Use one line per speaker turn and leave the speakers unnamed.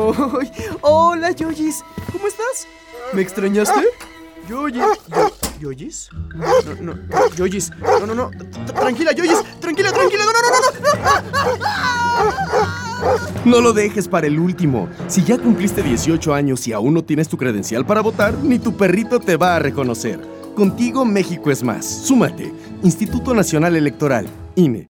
¡Ay! Hola, Yoyis. ¿Cómo estás? ¿Me extrañaste? ¿Yoyis? No, Yoyis. No. Tranquila, Yoyis. Tranquila. No.
No lo dejes para el último. Si ya cumpliste 18 años y aún no tienes tu credencial para votar, ni tu perrito te va a reconocer. Contigo México es más. Súmate. Instituto Nacional Electoral, INE.